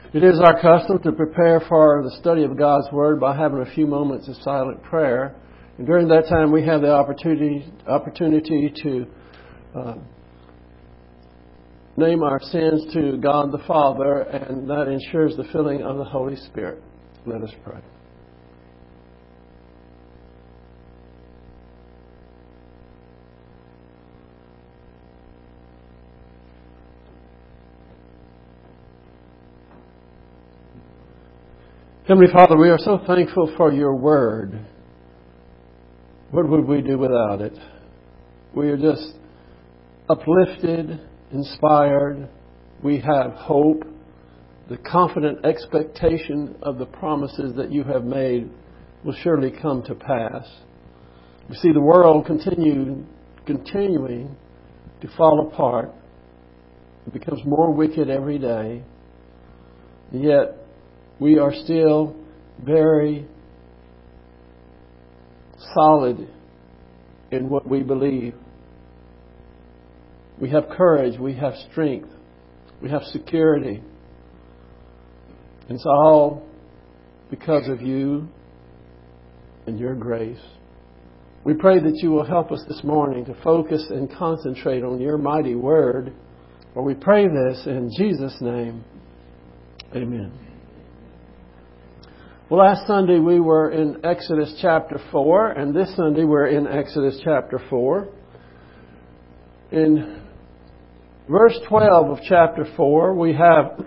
It is our custom to prepare for the study of God's Word by having a few moments of silent prayer. And during that time, we have the opportunity to name our sins to God the Father, and that ensures the filling of the Holy Spirit. Let us pray. Heavenly Father, we are so thankful for your Word. What would we do without it? We are just uplifted, inspired. We have hope, the confident expectation of the promises that you have made will surely come to pass. We see the world continuing to fall apart. It becomes more wicked every day. Yet we are still very solid in what we believe. We have courage, we have strength, we have security. It's all because of you and your grace. We pray that you will help us this morning to focus and concentrate on your mighty word. For we pray this in Jesus' name. Amen. Well, last Sunday we were in Exodus chapter 4, and this Sunday we're in Exodus chapter 4. In verse 12 of chapter 4, we have,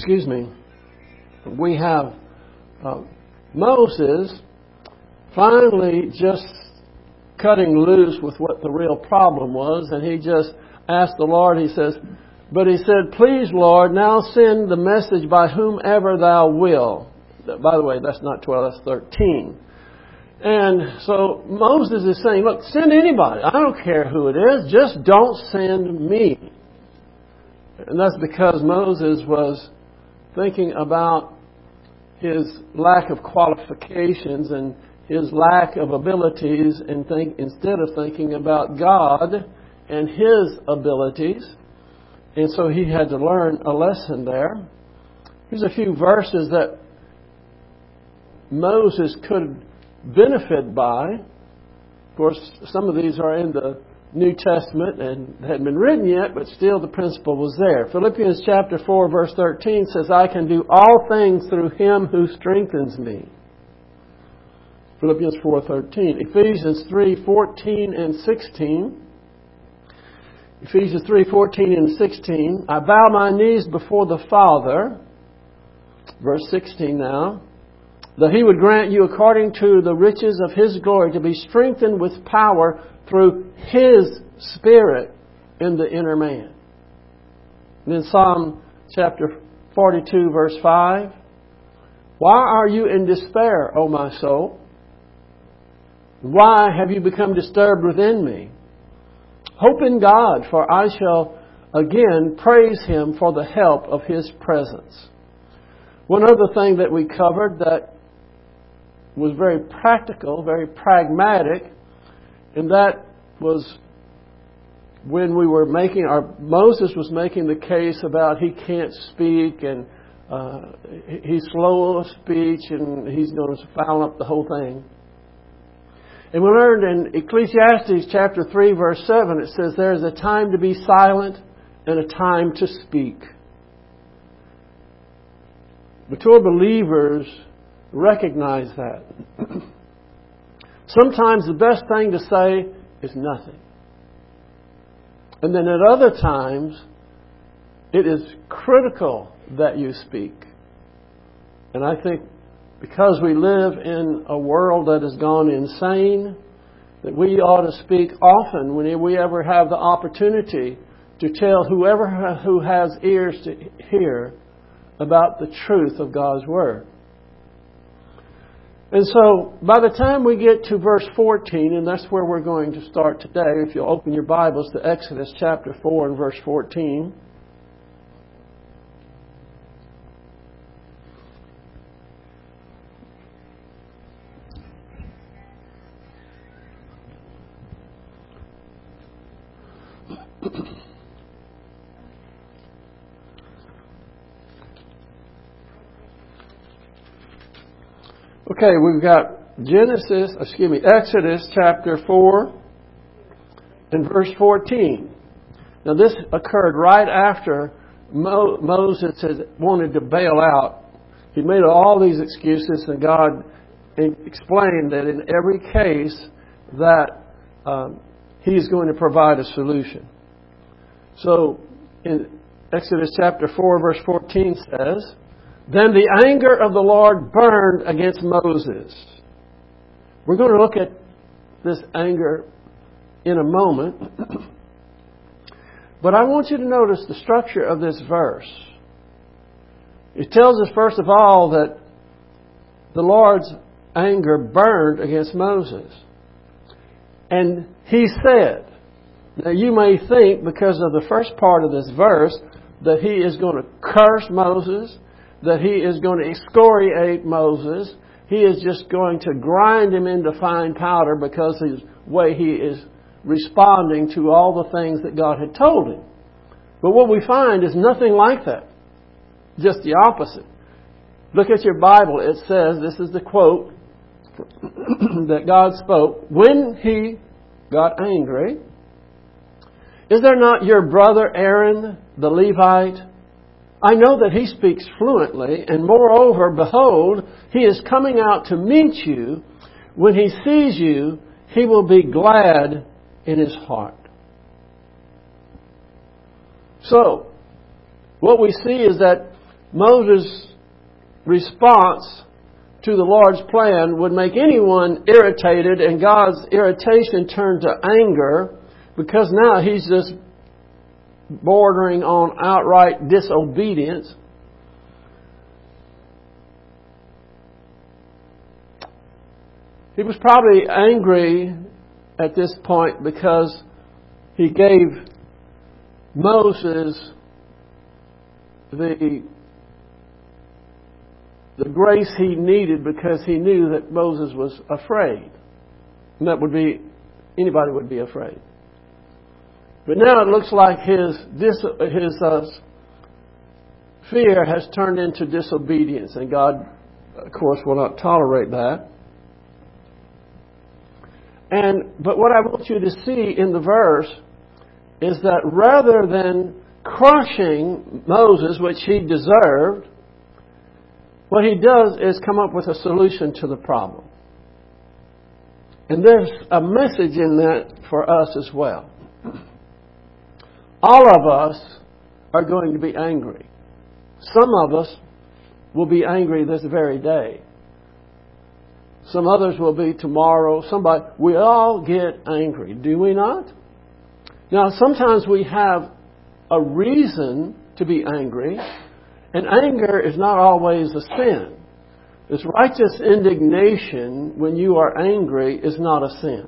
Moses finally just cutting loose with what the real problem was, and he just asked the Lord, he said, please, Lord, now send the message by whomever thou wilt. By the way, that's not 12, that's 13. And so Moses is saying, look, send anybody. I don't care who it is. Just don't send me. And that's because Moses was thinking about his lack of qualifications and his lack of abilities, and instead of thinking about God and His abilities. And so he had to learn a lesson there. Here's a few verses that Moses could benefit by. Of course, some of these are in the New Testament and hadn't been written yet, but still the principle was there. Philippians chapter 4 verse 13 says, I can do all things through Him who strengthens me. Philippians 4:13. Ephesians 3:14 and 16. Ephesians 3:14 and 16. I bow my knees before the Father. Verse 16 now. That He would grant you according to the riches of His glory to be strengthened with power through His Spirit in the inner man. And in Psalm chapter 42 verse 5. Why are you in despair, O my soul? Why have you become disturbed within me? Hope in God, for I shall again praise Him for the help of His presence. One other thing that we covered that was very practical, very pragmatic, and that was when we were Moses was making the case about he can't speak and he's slow of speech and he's going to foul up the whole thing. And we learned in Ecclesiastes chapter 3 verse 7, it says there is a time to be silent and a time to speak. Mature believers recognize that. Sometimes the best thing to say is nothing. And then at other times, it is critical that you speak. And I think because we live in a world that has gone insane, that we ought to speak often when we ever have the opportunity to tell whoever who has ears to hear about the truth of God's Word. And so, by the time we get to verse 14, and that's where we're going to start today, if you'll open your Bibles to Exodus chapter 4 and verse 14. Okay, we've got Exodus chapter 4 and verse 14. Now this occurred right after Moses had wanted to bail out. He made all these excuses, and God explained that in every case that He's going to provide a solution. So in Exodus chapter 4 verse 14 says, "Then the anger of the Lord burned against Moses." We're going to look at this anger in a moment. But I want you to notice the structure of this verse. It tells us, first of all, that the Lord's anger burned against Moses. And He said, now you may think, because of the first part of this verse, that He is going to curse Moses, that He is going to excoriate Moses. He is just going to grind him into fine powder because of the way he is responding to all the things that God had told him. But what we find is nothing like that. Just the opposite. Look at your Bible. It says, this is the quote that God spoke. "When He got angry, is there not your brother Aaron the Levite? I know that he speaks fluently, and moreover, behold, he is coming out to meet you. When he sees you, he will be glad in his heart." So, what we see is that Moses' response to the Lord's plan would make anyone irritated, and God's irritation turned to anger, because now He's just bordering on outright disobedience. He was probably angry at this point because he gave Moses the grace he needed, because he knew that Moses was afraid. And that would be, anybody would be afraid. But now it looks like his fear has turned into disobedience, and God, of course, will not tolerate that. But what I want you to see in the verse is that rather than crushing Moses, which he deserved, what he does is come up with a solution to the problem. And there's a message in that for us as well. All of us are going to be angry. Some of us will be angry this very day. Some others will be tomorrow. We all get angry, do we not? Now, sometimes we have a reason to be angry, and anger is not always a sin. This righteous indignation when you are angry is not a sin.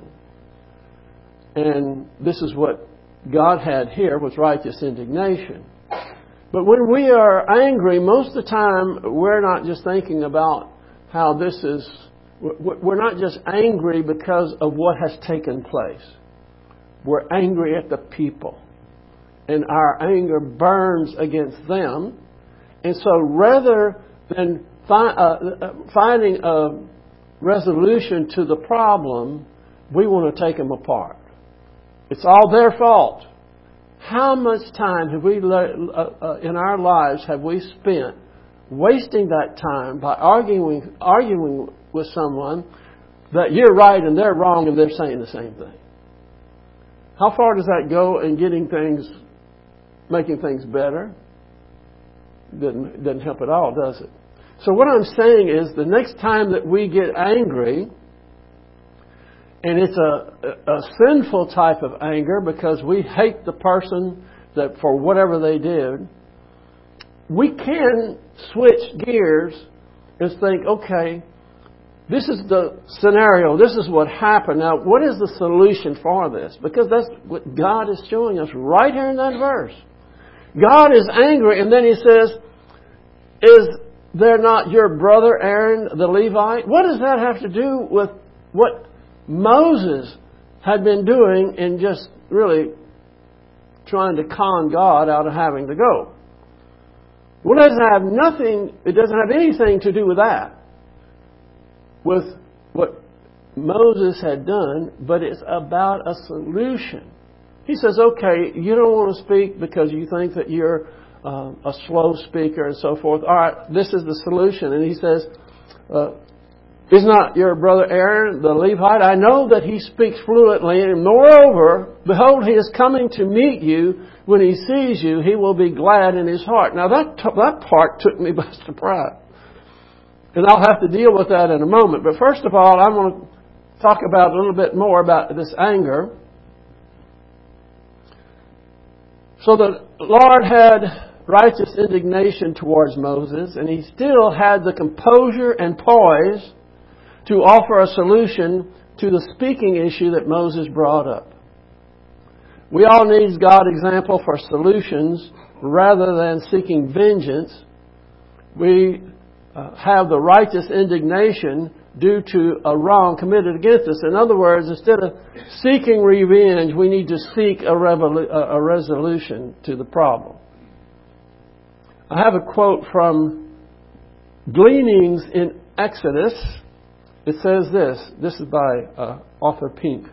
And this is what God had here, was righteous indignation. But when we are angry, most of the time we're not just thinking about how this is. We're not just angry because of what has taken place. We're angry at the people. And our anger burns against them. And so rather than finding a resolution to the problem, we want to take them apart. It's all their fault. How much time have we, in our lives, have we spent wasting that time by arguing with someone that you're right and they're wrong and they're saying the same thing? How far does that go in making things better? Doesn't help at all, does it? So what I'm saying is, the next time that we get angry, and it's a sinful type of anger because we hate the person that for whatever they did, we can switch gears and think, okay, this is the scenario, this is what happened. Now, what is the solution for this? Because that's what God is showing us right here in that verse. God is angry, and then He says, "Is there not your brother Aaron the Levite?" What does that have to do with what Moses had been doing in just really trying to con God out of having to go? Well, it doesn't have anything to do with that. with what Moses had done, but it's about a solution. He says, okay, you don't want to speak because you think that you're a slow speaker and so forth. All right, this is the solution. And he says, is not your brother Aaron the Levite? I know that he speaks fluently, and moreover, behold, he is coming to meet you. When he sees you, he will be glad in his heart. Now that part took me by surprise. And I'll have to deal with that in a moment. But first of all, I want to talk about a little bit more about this anger. So the Lord had righteous indignation towards Moses, and he still had the composure and poise to offer a solution to the speaking issue that Moses brought up. We all need God's example for solutions rather than seeking vengeance. We have the righteous indignation due to a wrong committed against us. In other words, instead of seeking revenge, we need to seek a resolution to the problem. I have a quote from Gleanings in Exodus. It says this. This is by Arthur Pink.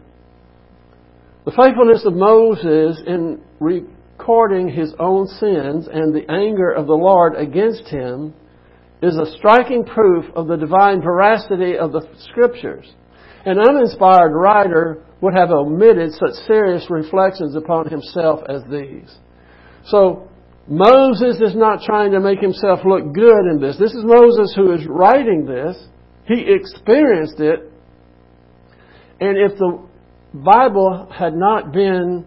The faithfulness of Moses in recording his own sins and the anger of the Lord against him is a striking proof of the divine veracity of the Scriptures. An uninspired writer would have omitted such serious reflections upon himself as these. So, Moses is not trying to make himself look good in this. This is Moses who is writing this. He experienced it. And if the Bible had not been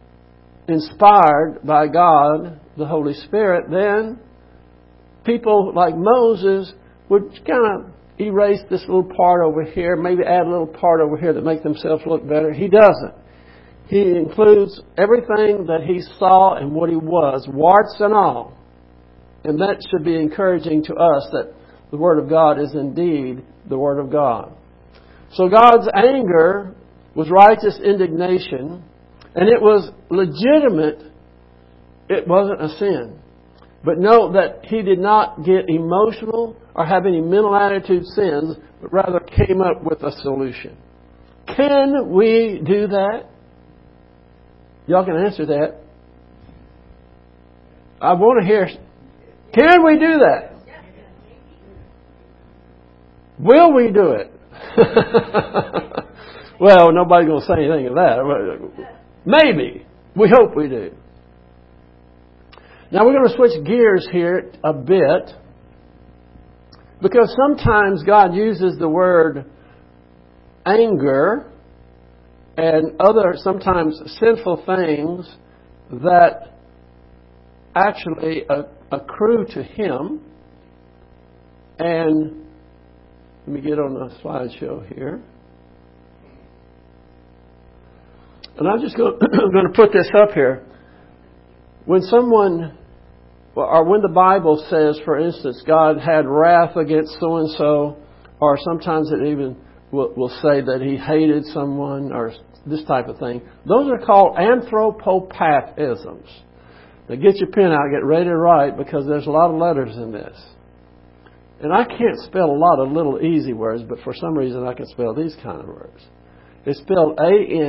inspired by God, the Holy Spirit, then people like Moses would kind of erase this little part over here, maybe add a little part over here that make themselves look better. He doesn't. He includes everything that he saw and what he was, warts and all. And that should be encouraging to us that the Word of God is indeed the Word of God. So God's anger was righteous indignation, and it was legitimate. It wasn't a sin. But note that he did not get emotional or have any mental attitude sins, but rather came up with a solution. Can we do that? Y'all can answer that. I want to hear, can we do that? Will we do it? Well, nobody's going to say anything of that. Maybe. We hope we do. Now we're going to switch gears here a bit, because sometimes God uses the word anger and other sometimes sinful things that actually accrue to Him. And let me get on the slideshow here. And I'm just going to put this up here. When someone, or when the Bible says, for instance, God had wrath against so-and-so, or sometimes it even will say that He hated someone, or this type of thing, those are called anthropopathisms. Now get your pen out, get ready to write, because there's a lot of letters in this. And I can't spell a lot of little easy words, but for some reason I can spell these kind of words. It's spelled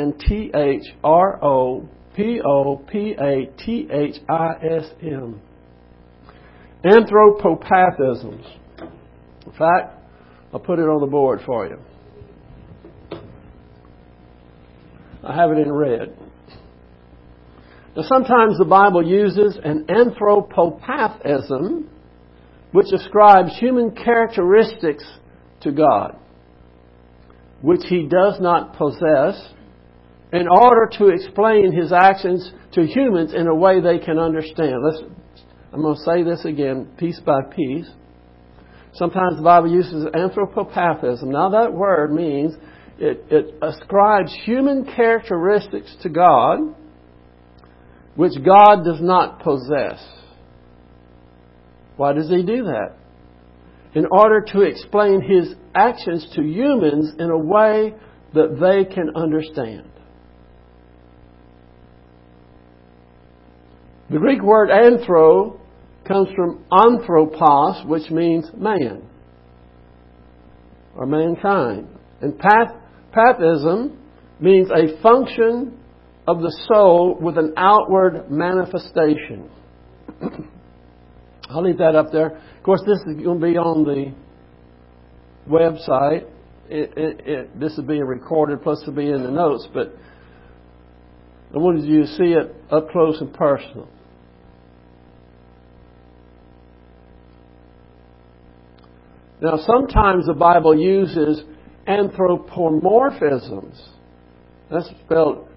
anthropopathism. Anthropopathisms. In fact, I'll put it on the board for you. I have it in red. Now, sometimes the Bible uses an anthropopathism, which ascribes human characteristics to God, which He does not possess, in order to explain His actions to humans in a way they can understand. I'm going to say this again, piece by piece. Sometimes the Bible uses anthropopathism. Now that word means it ascribes human characteristics to God, which God does not possess. Why does He do that? In order to explain His actions to humans in a way that they can understand. The Greek word anthro comes from anthropos, which means man. or mankind. And pathism means a function of the soul with an outward manifestation. I'll leave that up there. Of course, this is going to be on the website. This is being recorded, plus it'll be in the notes, but I wanted you to see it up close and personal. Now, sometimes the Bible uses anthropomorphisms. That's spelled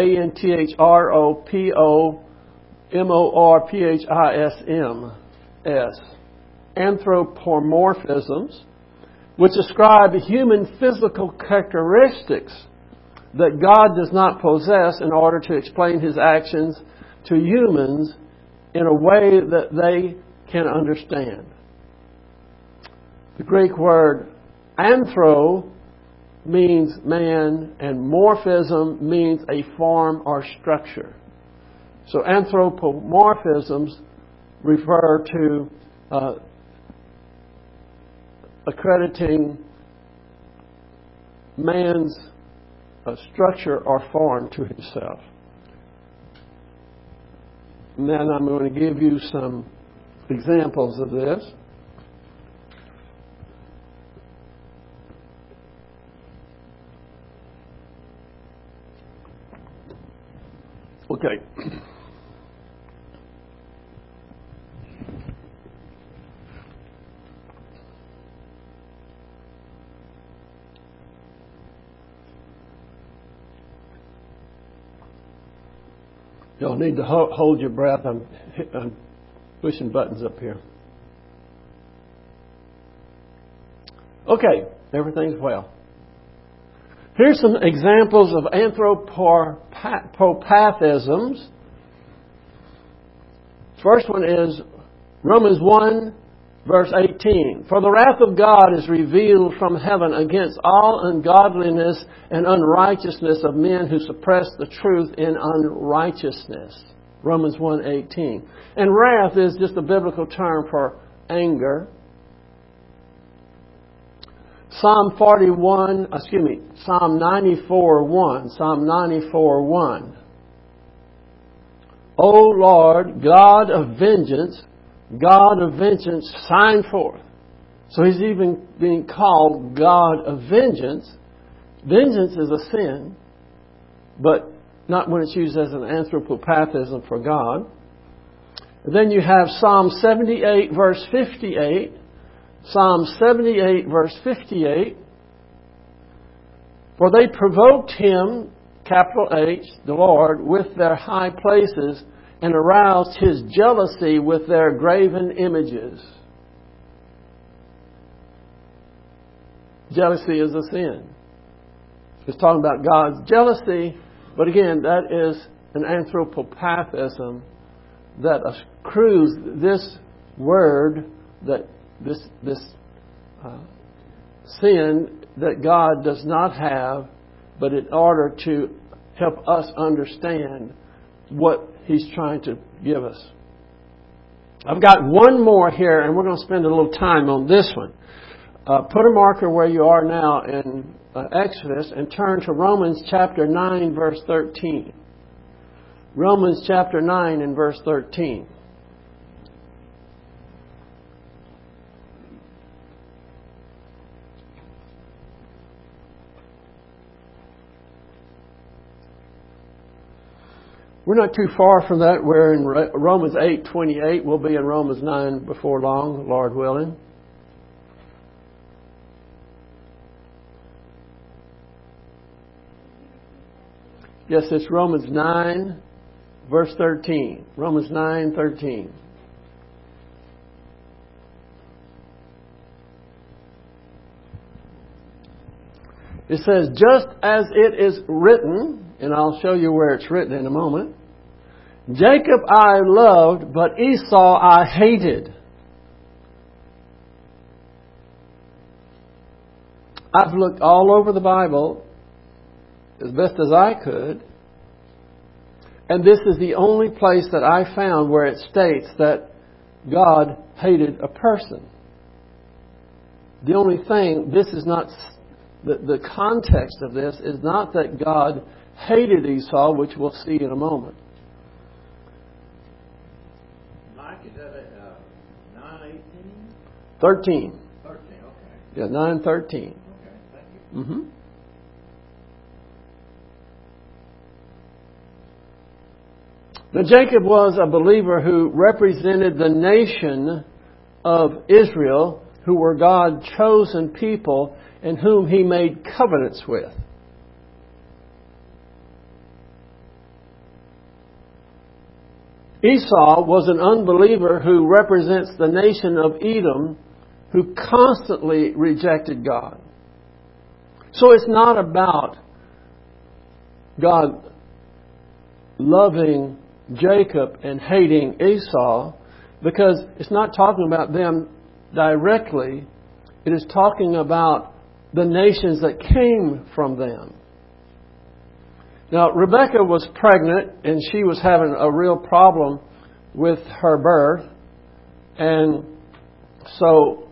anthropomorphisms. Anthropomorphisms, which describe human physical characteristics that God does not possess in order to explain His actions to humans in a way that they can understand. The Greek word anthro means man, and morphism means a form or structure. So anthropomorphisms refer to accrediting man's structure or form to himself. And then I'm going to give you some examples of this. Okay. You'll need to hold your breath. I'm pushing buttons up here. Okay, everything's well. Here's some examples of anthropopathisms. First one is Romans 1, verse 18. For the wrath of God is revealed from heaven against all ungodliness and unrighteousness of men who suppress the truth in unrighteousness. Romans 1:18. And wrath is just a biblical term for anger. Psalm 94:1. Psalm 94:1. O Lord, God of vengeance, shine forth. So He's even being called God of vengeance. Vengeance is a sin, but not when it's used as an anthropopathism for God. And then you have Psalm 78, verse 58. Psalm 78, verse 58. For they provoked Him, capital H, the Lord, with their high places and aroused His jealousy with their graven images. Jealousy is a sin. It's talking about God's jealousy, but again, that is an anthropopathism that accrues this word, that this sin that God does not have, but in order to help us understand what He's trying to give us. I've got one more here, and we're going to spend a little time on this one. Put a marker where you are now in Exodus and turn to Romans chapter 9, verse 13. Romans chapter 9 and verse 13. We're not too far from that. We're in Romans 8:28. We'll be in Romans 9 before long, Lord willing. Yes, it's Romans 9, verse 13. Romans 9:13. It says, just as it is written, and I'll show you where it's written in a moment, Jacob I loved, but Esau I hated. I've looked all over the Bible as best as I could, and this is the only place that I found where it states that God hated a person. The only thing, this is not, the context of this is not that God hated Esau, which we'll see in a moment. Mike, is that 9:18? 13. 13, okay. Yeah, 9:13. Okay, thank you. Mm-hmm. Now, Jacob was a believer who represented the nation of Israel, who were God's chosen people and whom He made covenants with. Esau was an unbeliever who represents the nation of Edom, who constantly rejected God. So it's not about God loving Jacob and hating Esau, because it's not talking about them directly. It is talking about the nations that came from them. Now, Rebekah was pregnant, and she was having a real problem with her birth. And so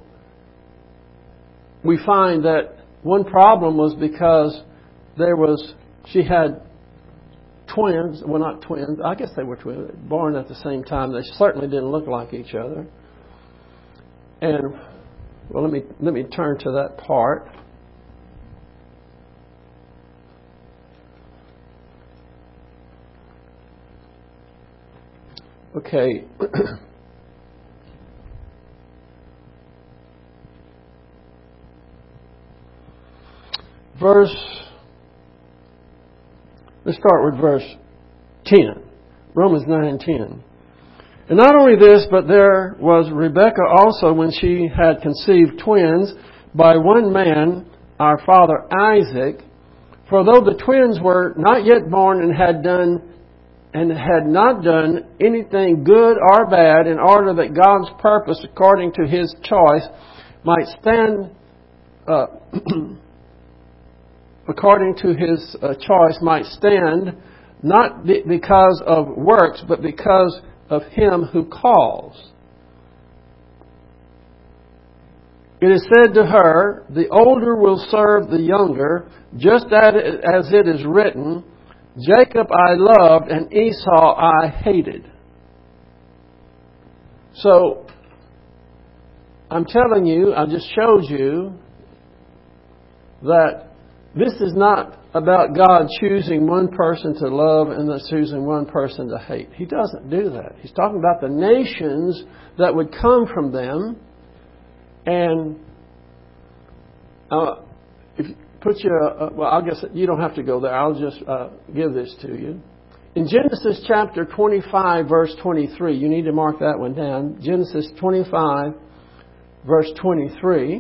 we find that one problem was because she had twins. Well, not twins. I guess they were twins, born at the same time. They certainly didn't look like each other. And, well, let me turn to that part. Okay. Let's start with verse 10. Romans 9:10. And not only this, but there was Rebekah also when she had conceived twins by one man, our father Isaac. For though the twins were not yet born and had not done anything good or bad, in order that God's purpose according to His choice might stand, not because of works, but because of Him who calls. It is said to her, the older will serve the younger, just as it is written, Jacob I loved and Esau I hated. So, I'm telling you, I just showed you that this is not about God choosing one person to love and then choosing one person to hate. He doesn't do that. He's talking about the nations that would come from them. And if you put well, I guess you don't have to go there. I'll just give this to you. In Genesis chapter 25, verse 23, you need to mark that one down. Genesis 25, verse 23.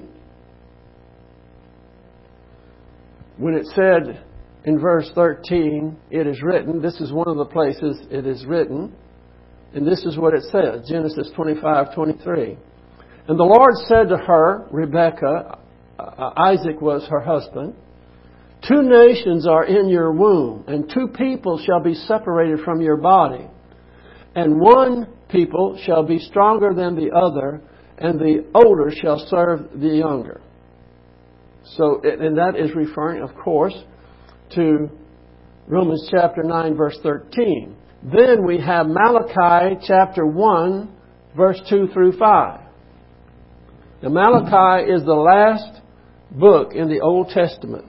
When it said in verse 13, it is written, this is one of the places it is written, and this is what it says, Genesis 25:23. And the Lord said to her, Rebekah, Isaac was her husband, 2 nations are in your womb, and 2 people shall be separated from your body, and one people shall be stronger than the other, and the older shall serve the younger. So, and that is referring, of course, to Romans chapter 9, verse 13. Then we have Malachi chapter 1, verse 2 through 5. Now, Malachi is the last book in the Old Testament.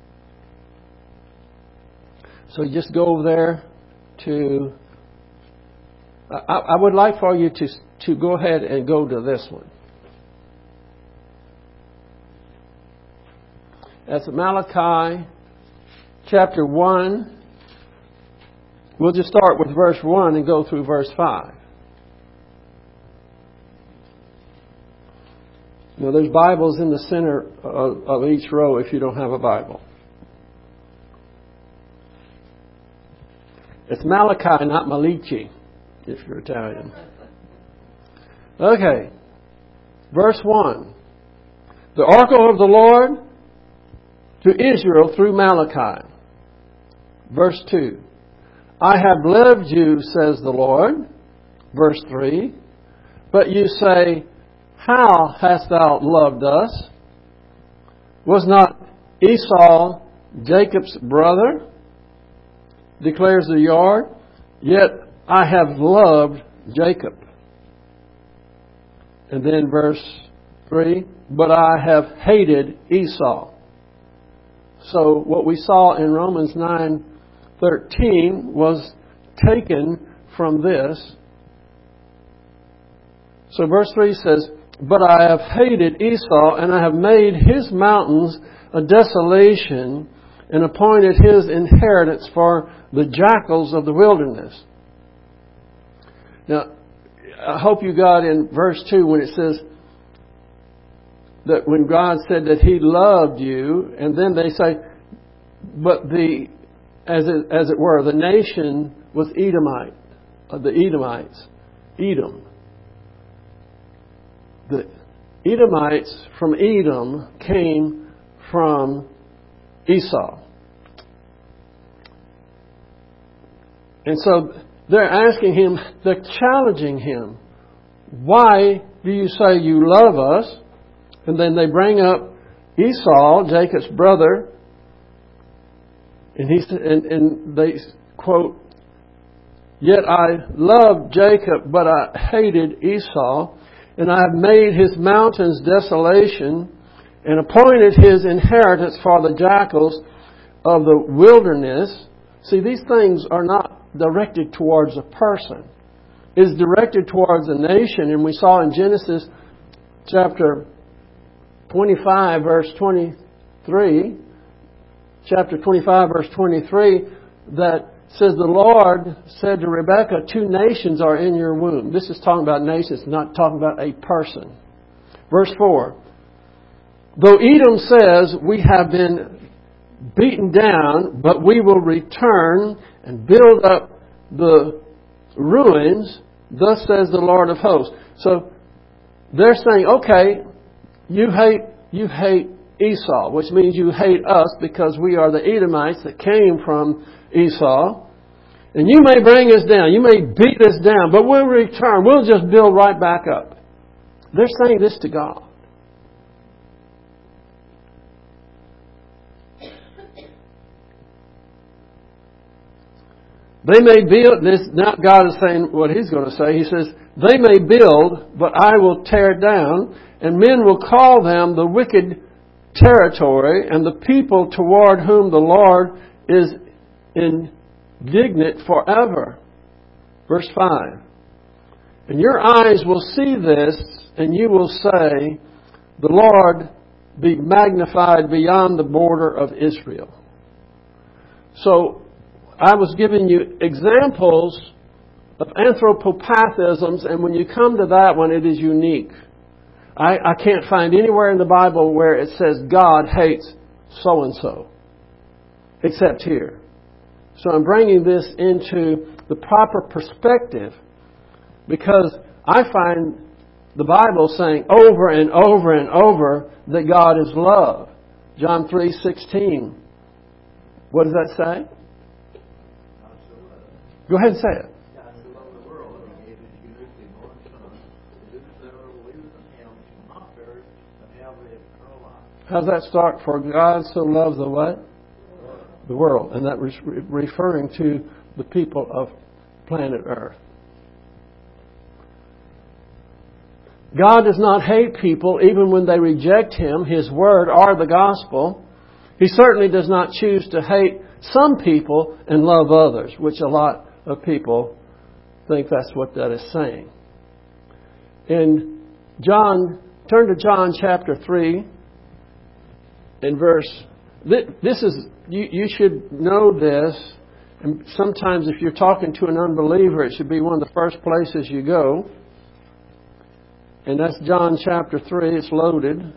So you just go over there to... I would like for you to go ahead and go to this one. That's Malachi chapter 1. We'll just start with verse 1 and go through verse 5. Now, there's Bibles in the center of each row if you don't have a Bible. It's Malachi, not Malici, if you're Italian. Okay. Verse 1. The oracle of the Lord to Israel through Malachi. Verse 2. I have loved you, says the Lord. Verse 3. But you say, how hast thou loved us? Was not Esau Jacob's brother? Declares the Lord. Yet I have loved Jacob. And then verse 3, but I have hated Esau. So what we saw in Romans 9:13 was taken from this. So verse 3 says, but I have hated Esau, and I have made his mountains a desolation, and appointed his inheritance for the jackals of the wilderness. Now, I hope you got in verse 2 when it says that when God said that He loved you, and then they say, but as it were, the nation was Edomite, the Edomites, Edom. The Edomites from Edom came from Esau. And so they're asking him, they're challenging him, why do you say you love us? And then they bring up Esau, Jacob's brother, and they quote, yet I loved Jacob, but I hated Esau, and I have made his mountains desolation, and appointed his inheritance for the jackals of the wilderness. See, these things are not directed towards a person. It's directed towards a nation. And we saw in Genesis chapter 25, verse 23, chapter 25, verse 23, that says the Lord said to Rebekah, 2 nations are in your womb. This is talking about nations, not talking about a person. Verse 4, though Edom says, we have been beaten down, but we will return and build up the ruins, thus says the Lord of hosts. So they're saying, okay, you hate Esau, which means you hate us because we are the Edomites that came from Esau. And you may bring us down, you may beat us down, but we'll return. We'll just build right back up. They're saying this to God. They may build this. Now God is saying what He's going to say. He says, they may build, but I will tear down, and men will call them the wicked territory, and the people toward whom the Lord is indignant forever. Verse 5. And your eyes will see this, and you will say, the Lord be magnified beyond the border of Israel. So, I was giving you examples of anthropopathisms, and when you come to that one, it is unique. I can't find anywhere in the Bible where it says God hates so-and-so, except here. So I'm bringing this into the proper perspective because I find the Bible saying over and over and over that God is love. John 3:16. What does that say? Go ahead and say it. God so loved the world that He gave His uniquely born Son, that whosoever believes in Him shall not perish, but have the eternal life. How does that start? For God so loves the what? The world. And that was referring to the people of planet Earth. God does not hate people even when they reject Him, His Word, or the Gospel. He certainly does not choose to hate some people and love others, which a lot of people think that's what that is saying. In John, turn to John chapter 3 and verse. This is, you should know this. And sometimes if you're talking to an unbeliever, it should be one of the first places you go. And that's John chapter 3. It's loaded.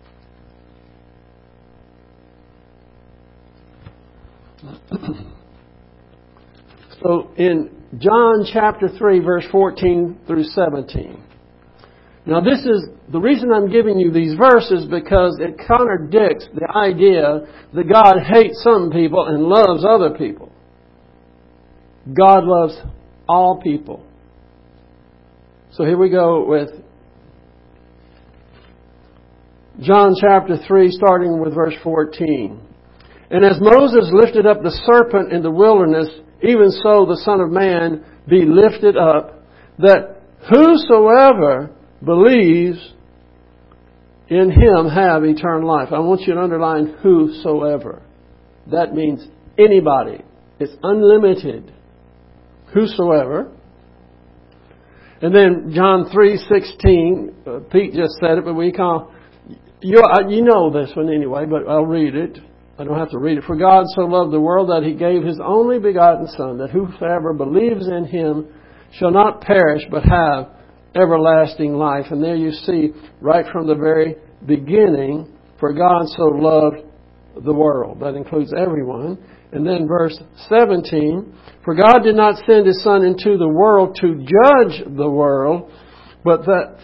So in John chapter 3, verse 14 through 17. Now this is, the reason I'm giving you these verses because it contradicts the idea that God hates some people and loves other people. God loves all people. So here we go with John chapter 3, starting with verse 14. And as Moses lifted up the serpent in the wilderness, even so the Son of Man be lifted up, that whosoever believes in Him have eternal life. I want you to underline whosoever. That means anybody. It's unlimited. Whosoever. And then John 3:16, Pete just said it, but we call, you know this one anyway, but I'll read it. I don't have to read it. For God so loved the world that He gave His only begotten Son, that whosoever believes in Him shall not perish but have everlasting life. And there you see, right from the very beginning, for God so loved the world. That includes everyone. And then verse 17, for God did not send His Son into the world to judge the world, but that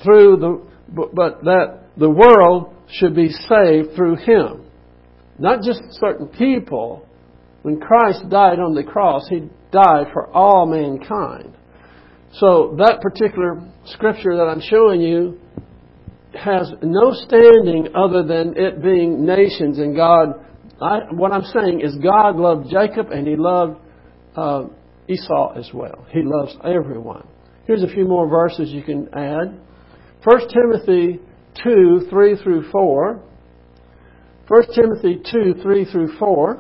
the world should be saved through Him. Not just certain people. When Christ died on the cross, He died for all mankind. So that particular scripture that I'm showing you has no standing other than it being nations and God. What I'm saying is God loved Jacob and He loved Esau as well. He loves everyone. Here's a few more verses you can add. 1 Timothy 2, 3 through 4. 1 Timothy 2, 3 through 4.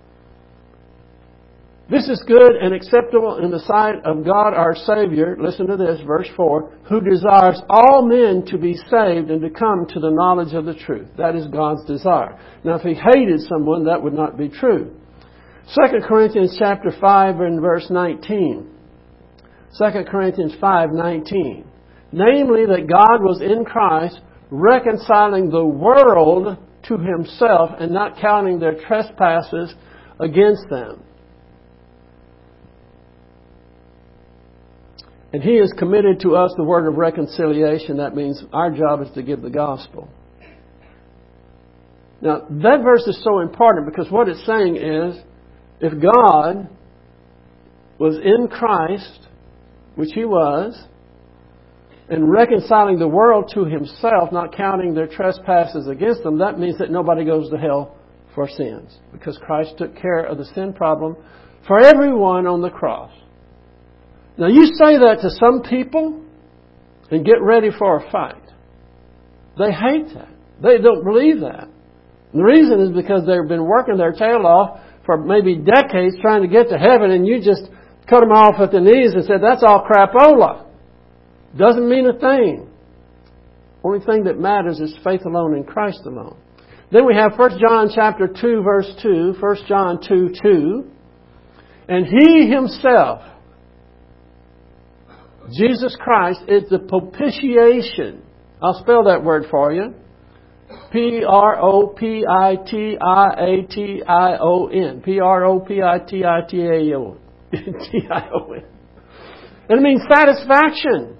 This is good and acceptable in the sight of God our Savior. Listen to this, verse 4. Who desires all men to be saved and to come to the knowledge of the truth. That is God's desire. Now if He hated someone, that would not be true. 2 Corinthians chapter 5 and verse 19. 2 Corinthians 5:19. Namely that God was in Christ reconciling the world to Himself and not counting their trespasses against them. And He has committed to us the word of reconciliation. That means our job is to give the gospel. Now, that verse is so important because what it's saying is, if God was in Christ, which He was, and reconciling the world to Himself, not counting their trespasses against them, that means that nobody goes to hell for sins. Because Christ took care of the sin problem for everyone on the cross. Now you say that to some people and get ready for a fight. They hate that. They don't believe that. And the reason is because they've been working their tail off for maybe decades trying to get to heaven, and you just cut them off at the knees and said, that's all crapola. Doesn't mean a thing. Only thing that matters is faith alone in Christ alone. Then we have 1 John chapter 2 verse 2. 1 John 2:2. And He Himself, Jesus Christ, is the propitiation. I'll spell that word for you. Propitiation. Propitiation. And it means satisfaction.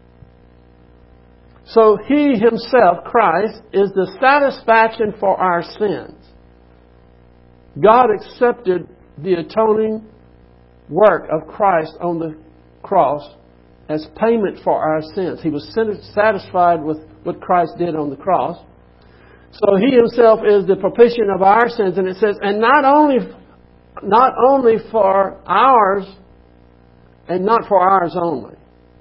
So He Himself, Christ, is the satisfaction for our sins. God accepted the atoning work of Christ on the cross as payment for our sins. He was satisfied with what Christ did on the cross. So He Himself is the propitiation of our sins. And it says, and not only for ours, and not for ours only.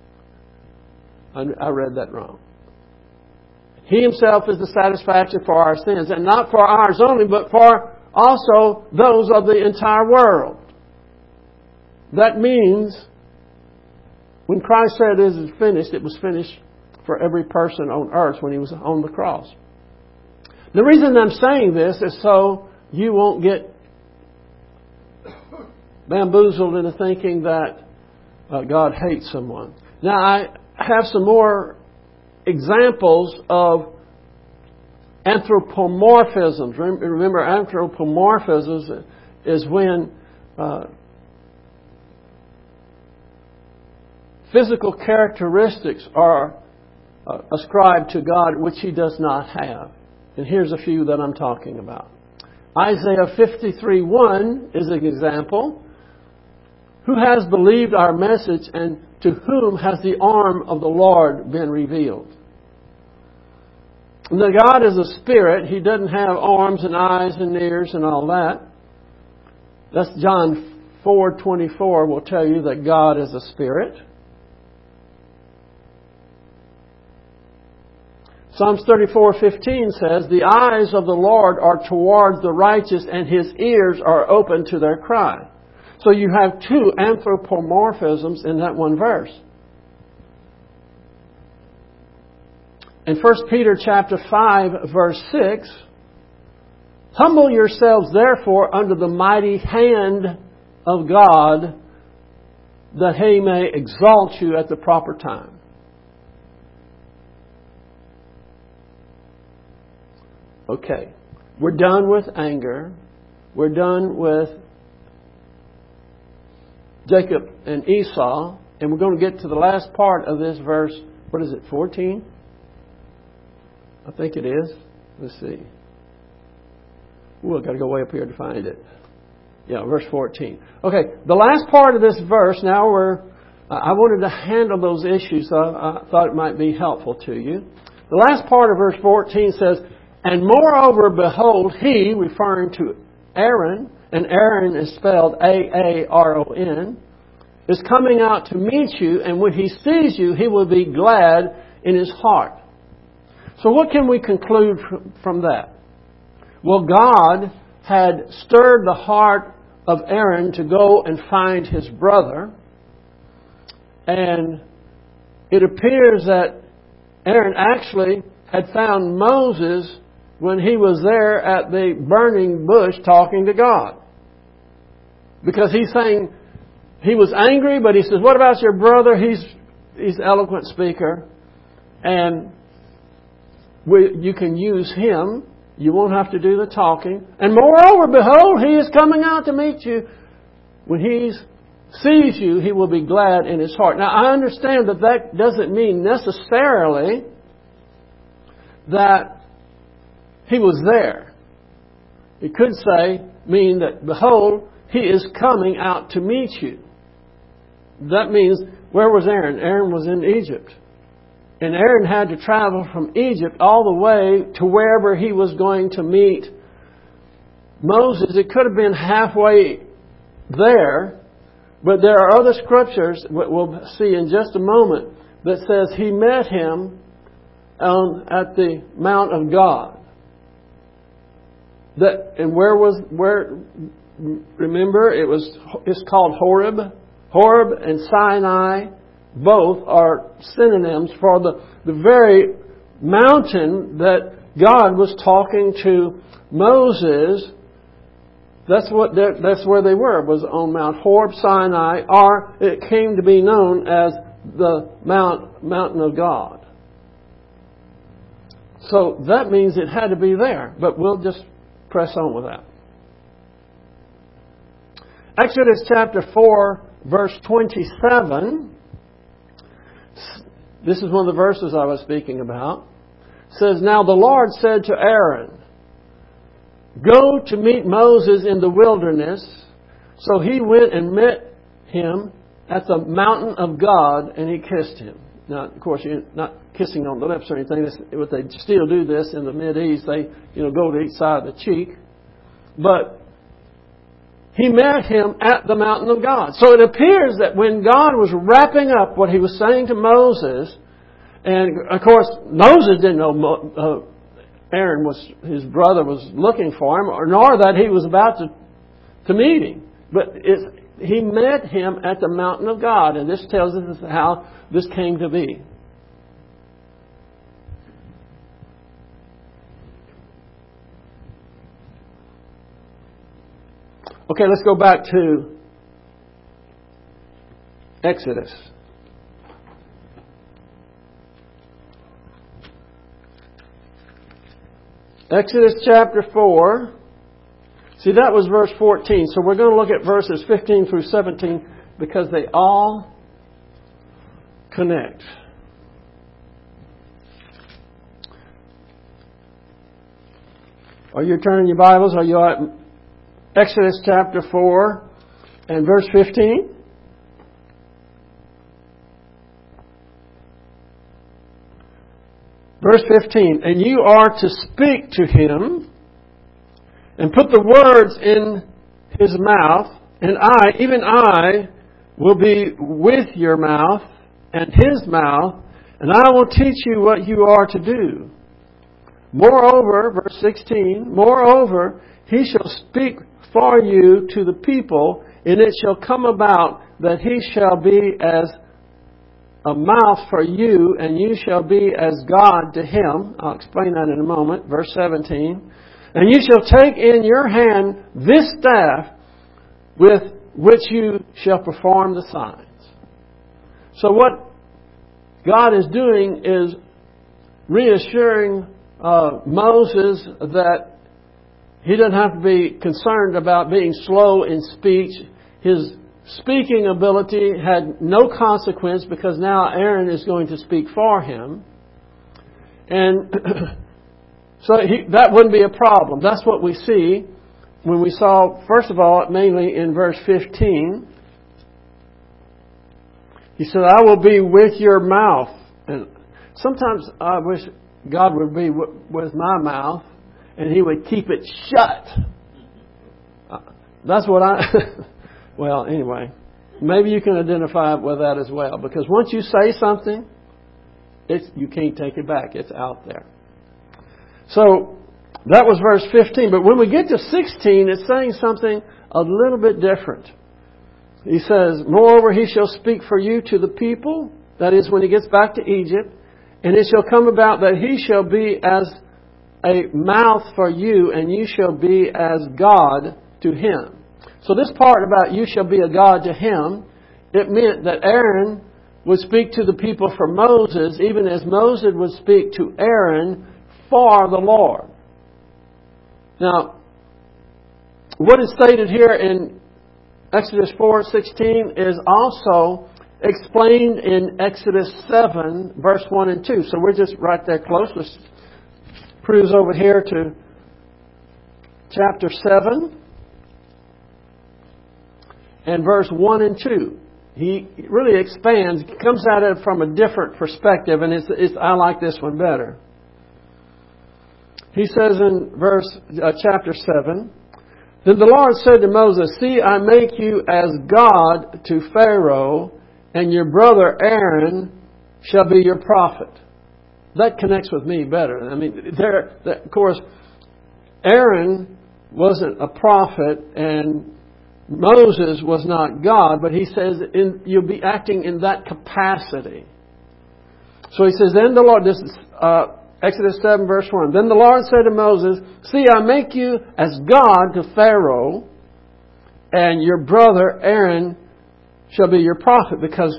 I read that wrong. He Himself is the satisfaction for our sins, and not for ours only, but for also those of the entire world. That means, when Christ said it is finished, it was finished for every person on earth when He was on the cross. The reason I'm saying this is so you won't get bamboozled into thinking that God hates someone. Now, I have some more examples of anthropomorphisms. Remember, anthropomorphisms is when physical characteristics are ascribed to God which He does not have. And here's a few that I'm talking about. Isaiah 53:1 is an example. Who has believed our message, and to whom has the arm of the Lord been revealed? Now, God is a spirit. He doesn't have arms and eyes and ears and all that. That's John 4:24 will tell you that God is a spirit. Psalms 34:15 says, "The eyes of the Lord are towards the righteous, and His ears are open to their cry." So you have two anthropomorphisms in that one verse. In 1 Peter chapter 5, verse 6, "Humble yourselves therefore under the mighty hand of God, that He may exalt you at the proper time." Okay, we're done with anger. We're done with Jacob and Esau. And we're going to get to the last part of this verse. What is it, 14? I think it is. Let's see. Ooh, I've got to go way up here to find it. Yeah, verse 14. Okay, the last part of this verse, I wanted to handle those issues, so I thought it might be helpful to you. The last part of verse 14 says, "And moreover, behold, he," referring to Aaron, and Aaron is spelled Aaron, "is coming out to meet you, and when he sees you, he will be glad in his heart." So what can we conclude from that? Well, God had stirred the heart of Aaron to go and find his brother. And it appears that Aaron actually had found Moses when he was there at the burning bush talking to God. Because he's saying he was angry, but he says, "What about your brother? He's an eloquent speaker. And you can use him. You won't have to do the talking. And moreover, behold, he is coming out to meet you. When he sees you, he will be glad in his heart." Now, I understand that doesn't mean necessarily that he was there. It could mean that, behold, he is coming out to meet you. That means, where was Aaron? Aaron was in Egypt. And Aaron had to travel from Egypt all the way to wherever he was going to meet Moses. It could have been halfway there, but there are other scriptures that we'll see in just a moment that says he met him at the Mount of God. Remember, it's called Horeb. Horeb and Sinai both are synonyms for the very mountain that God was talking to Moses. That's where they were, was on Mount Horeb, Sinai, or it came to be known as the Mountain of God. So that means it had to be there, but we'll just press on with that. Exodus chapter 4, verse 27. This is one of the verses I was speaking about. It says, "Now the Lord said to Aaron, go to meet Moses in the wilderness. So he went and met him at the mountain of God, and he kissed him." Now, of course, you're not kissing on the lips or anything. But they still do this in the Mideast. They, go to each side of the cheek. But he met him at the mountain of God. So it appears that when God was wrapping up what he was saying to Moses, and of course Moses didn't know his brother was looking for him, nor that he was about to meet him. But he met him at the mountain of God, and this tells us how this came to be. Okay, let's go back to Exodus. Exodus chapter 4. See, that was verse 14. So we're going to look at verses 15 through 17 because they all connect. Are you turning your Bibles? Are you at Exodus chapter 4 and verse 15? Verse 15, and you are to speak to him and put the words in his mouth, and I, even I, will be with your mouth and his mouth, and I will teach you what you are to do. Moreover, verse 16, moreover, he shall speak for you to the people, and it shall come about that he shall be as a mouth for you, and you shall be as God to him. I'll explain that in a moment. Verse 17. And you shall take in your hand this staff with which you shall perform the signs. So what God is doing is reassuring Moses that he doesn't have to be concerned about being slow in speech. His speaking ability had no consequence because now Aaron is going to speak for him. And so that wouldn't be a problem. That's what we see when we saw, first of all, mainly in verse 15. He said, I will be with your mouth. And sometimes I wish God would be with my mouth and He would keep it shut. That's what well, anyway, maybe you can identify with that as well. Because once you say something, you can't take it back. It's out there. So that was verse 15. But when we get to 16, it's saying something a little bit different. He says, moreover, he shall speak for you to the people. That is, when he gets back to Egypt. And it shall come about that he shall be as a mouth for you, and you shall be as God to him. So this part about you shall be a God to him, it meant that Aaron would speak to the people for Moses, even as Moses would speak to Aaron for the Lord. Now, what is stated here in Exodus 4:16 is also explained in Exodus 7, verse 1 and 2. So we're just right there close. Let's cruise over here to chapter 7 and verse 1 and 2. He really expands, comes at it from a different perspective, and I like this one better. He says in chapter 7, then the Lord said to Moses, see, I make you as God to Pharaoh, and your brother Aaron shall be your prophet. That connects with me better. I mean, of course, Aaron wasn't a prophet, and Moses was not God, but he says you'll be acting in that capacity. So he says, then the Lord, this is Exodus 7 verse 1. Then the Lord said to Moses, see, I make you as God to Pharaoh, and your brother Aaron shall be your prophet. Because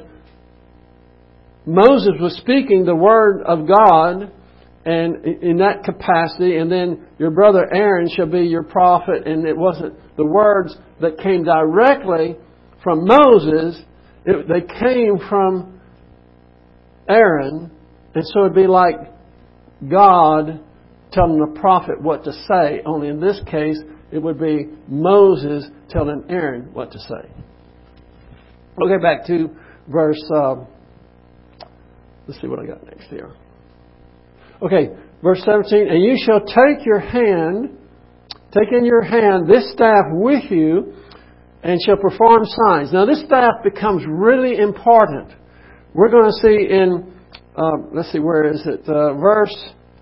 Moses was speaking the word of God, and in that capacity, and then your brother Aaron shall be your prophet, and it wasn't the words that came directly from Moses, they came from Aaron, and so it'd be like God telling the prophet what to say, only in this case it would be Moses telling Aaron what to say. We'll get back to verse, let's see what I got next here. Okay, verse 17, and you shall take in your hand this staff with you, and shall perform signs. Now this staff becomes really important. We're going to see in, let's see, where is it? Verse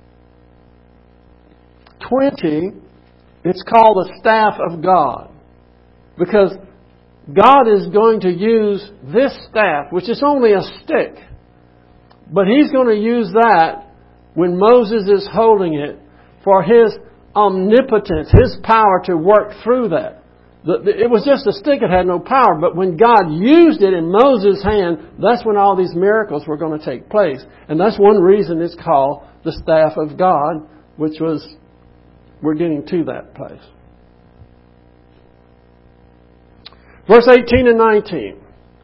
20, it's called the staff of God. Because God is going to use this staff, which is only a stick, but He's going to use that when Moses is holding it for His omnipotence, His power to work through that. It was just a stick, it had no power, but when God used it in Moses' hand, that's when all these miracles were going to take place. And that's one reason it's called the staff of God, which was, we're getting to that place. Verse 18 and 19.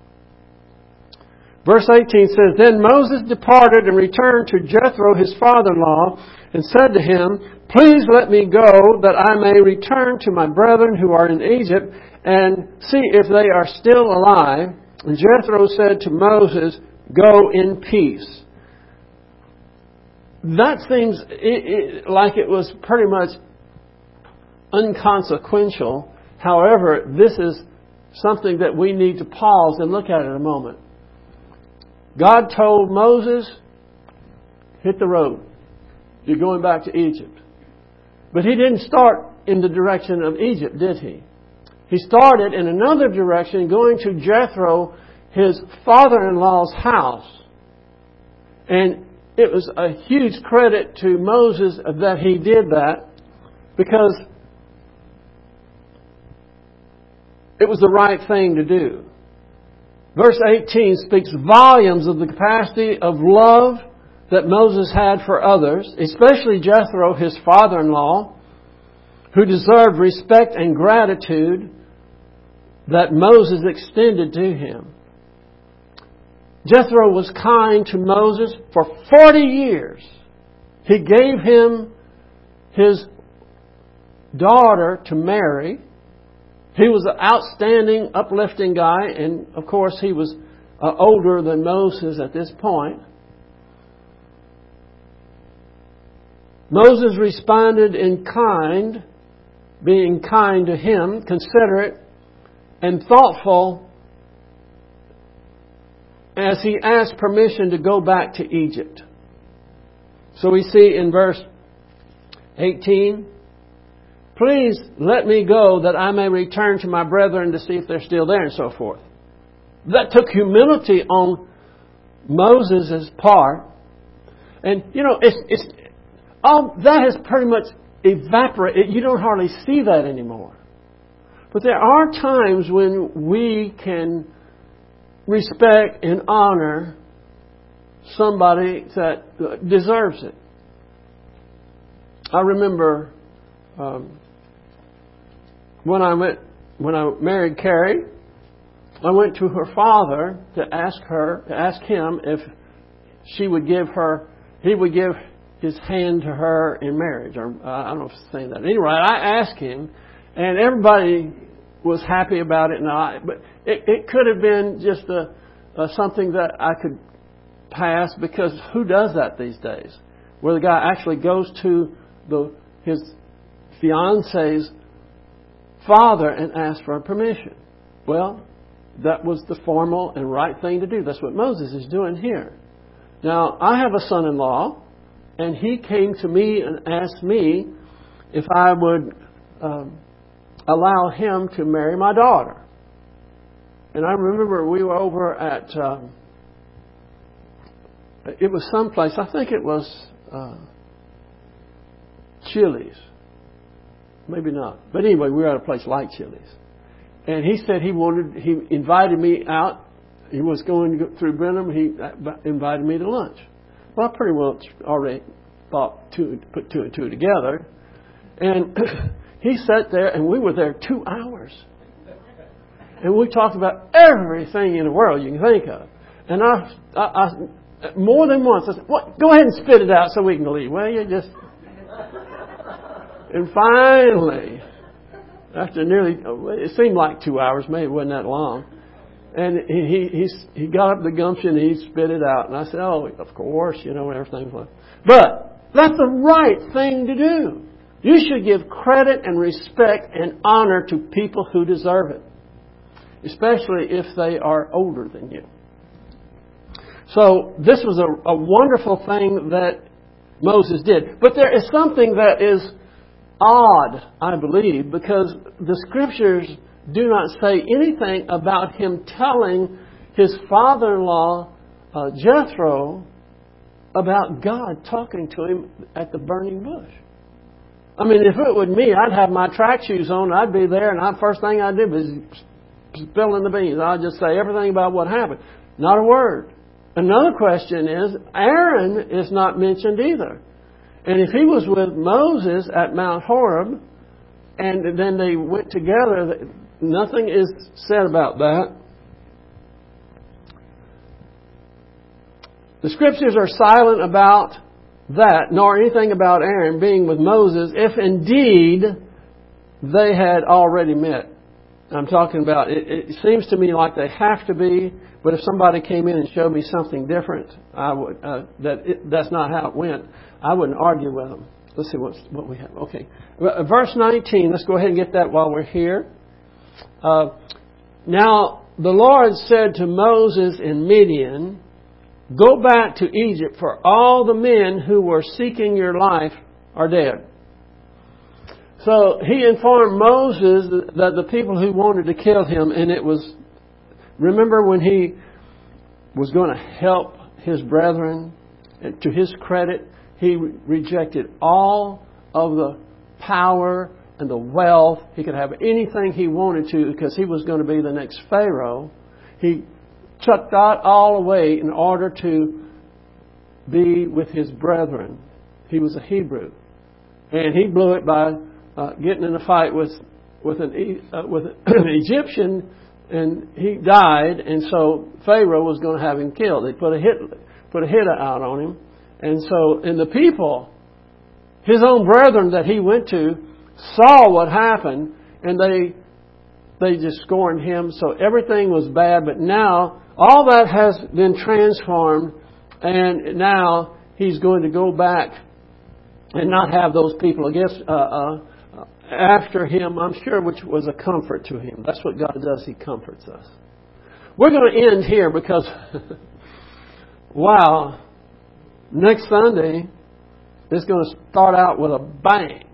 Verse 18 says, then Moses departed and returned to Jethro, his father-in-law, and said to him, please let me go, that I may return to my brethren who are in Egypt, and see if they are still alive. And Jethro said to Moses, go in peace. that seems like it was pretty much inconsequential. However, this is something that we need to pause and look at in a moment. God told Moses, hit the road. You're going back to Egypt. But He didn't start in the direction of Egypt, did He? He started in another direction, going to Jethro, his father-in-law's house. And it was a huge credit to Moses that he did that, because it was the right thing to do. Verse 18 speaks volumes of the capacity of love that Moses had for others, especially Jethro, his father-in-law, who deserved respect and gratitude that Moses extended to him. Jethro was kind to Moses for 40 years. He gave him his daughter to marry. He was an outstanding, uplifting guy, and of course he was older than Moses at this point. Moses responded in kind, being kind to him, considerate and thoughtful, as he asked permission to go back to Egypt. So we see in verse 18, please let me go that I may return to my brethren to see if they're still there, and so forth. That took humility on Moses' part. And, it's all that has pretty much evaporated. You don't hardly see that anymore. But there are times when we can respect and honor somebody that deserves it. I remember when I married Carrie, I went to her father to ask him if he would give his hand to her in marriage. Or I don't know if it's saying that. Anyway, I asked him, and everybody was happy about it. But it could have been just something that I could pass, because who does that these days? Where the guy actually goes to his fiance's father and asks for permission. Well, that was the formal and right thing to do. That's what Moses is doing here. Now, I have a son-in-law, and he came to me and asked me if I would allow him to marry my daughter. And I remember we were over at, it was someplace, I think it was Chili's. Maybe not. But anyway, we were at a place like Chili's. And he said he invited me out. He was going to go through Brenham. He invited me to lunch. Well, I pretty much already put two and two together. And he sat there, and we were there 2 hours. And we talked about everything in the world you can think of. And I more than once, I said, "What? Go ahead and spit it out so we can leave." Well, you just... And finally, after it seemed like 2 hours, maybe it wasn't that long. And he got up the gumption and he spit it out. And I said, "Oh, of course, everything's fine." But that's the right thing to do. You should give credit and respect and honor to people who deserve it, especially if they are older than you. So this was a wonderful thing that Moses did. But there is something that is odd, I believe, because the Scriptures do not say anything about him telling his father-in-law, Jethro, about God talking to him at the burning bush. I mean, if it were me, I'd have my track shoes on, I'd be there, and first thing I'd do was spill in the beans. I'd just say everything about what happened. Not a word. Another question is, Aaron is not mentioned either. And if he was with Moses at Mount Horeb, and then they went together, nothing is said about that. The Scriptures are silent about that, nor anything about Aaron being with Moses, if indeed they had already met. I'm talking about, it seems to me like they have to be, but if somebody came in and showed me something different, I would, that's not how it went, I wouldn't argue with them. Let's see what we have. Okay. Verse 19, let's go ahead and get that while we're here. Now, the Lord said to Moses in Midian, "Go back to Egypt, for all the men who were seeking your life are dead." So he informed Moses that the people who wanted to kill him, and it was, remember when he was going to help his brethren, and to his credit, he rejected all of the power and the wealth. He could have anything he wanted to because he was going to be the next Pharaoh. He chucked that all away in order to be with his brethren. He was a Hebrew. And he blew it by getting in a fight with an Egyptian, and he died, and so Pharaoh was going to have him killed. They put a hit out on him. And the people, his own brethren that he went to, saw what happened, and they just scorned him. So everything was bad, but now all that has been transformed, and now he's going to go back and not have those people after him, I'm sure, which was a comfort to him. That's what God does. He comforts us. We're going to end here because, wow, next Sunday is going to start out with a bang.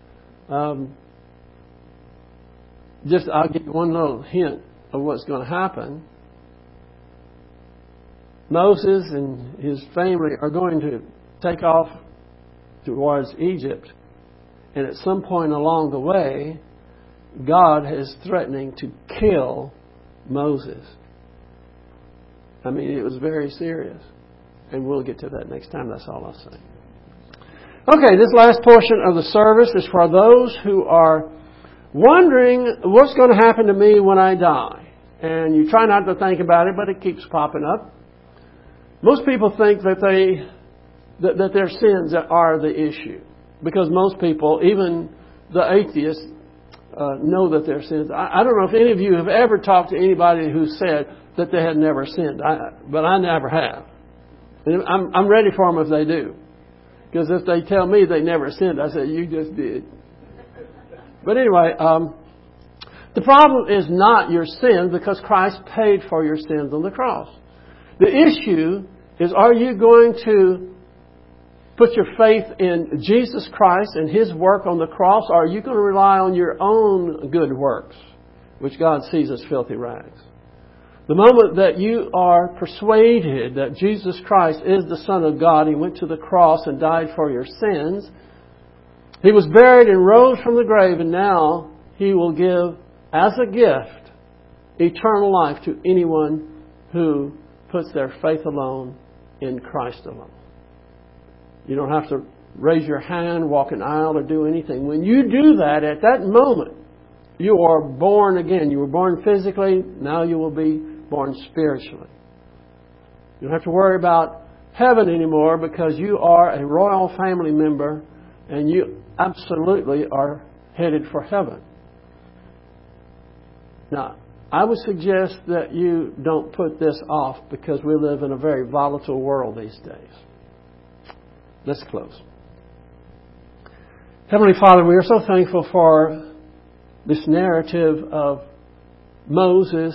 I'll give you one little hint of what's going to happen. Moses and his family are going to take off towards Egypt, and at some point along the way, God is threatening to kill Moses. I mean, it was very serious, and we'll get to that next time. That's all I'll say. Okay, this last portion of the service is for those who are wondering what's going to happen to me when I die. And you try not to think about it, but it keeps popping up. Most people think that their sins are the issue. Because most people, even the atheists, know that their sins. I don't know if any of you have ever talked to anybody who said that they had never sinned. But I never have. And I'm ready for them if they do. Because if they tell me they never sinned, I say, you just did. But anyway, the problem is not your sins, because Christ paid for your sins on the cross. The issue is, are you going to put your faith in Jesus Christ and His work on the cross, or are you going to rely on your own good works, which God sees as filthy rags? The moment that you are persuaded that Jesus Christ is the Son of God, He went to the cross and died for your sins, He was buried and rose from the grave, and now He will give as a gift eternal life to anyone who puts their faith alone in Christ alone. You don't have to raise your hand, walk an aisle, or do anything. When you do that, at that moment, you are born again. You were born physically, now you will be born spiritually. You don't have to worry about heaven anymore, because you are a royal family member and you absolutely are headed for heaven. Now, I would suggest that you don't put this off, because we live in a very volatile world these days. Let's close. Heavenly Father, we are so thankful for this narrative of Moses.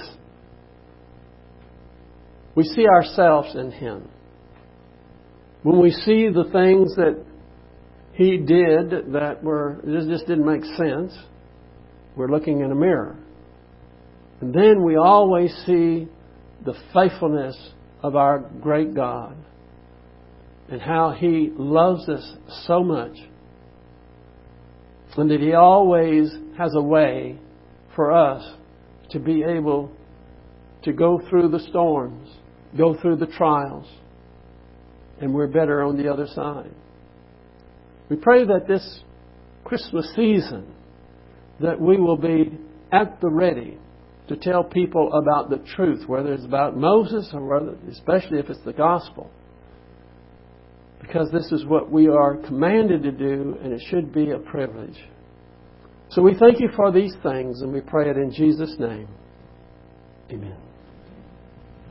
We see ourselves in him. When we see the things that he did that just didn't make sense, we're looking in a mirror. And then we always see the faithfulness of our great God and how He loves us so much, and that He always has a way for us to be able to go through the storms, go through the trials, and we're better on the other side. We pray that this Christmas season, that we will be at the ready to tell people about the truth, whether it's about Moses or whether, especially if it's the gospel. Because this is what we are commanded to do, and it should be a privilege. So we thank you for these things, and we pray it in Jesus' name. Amen.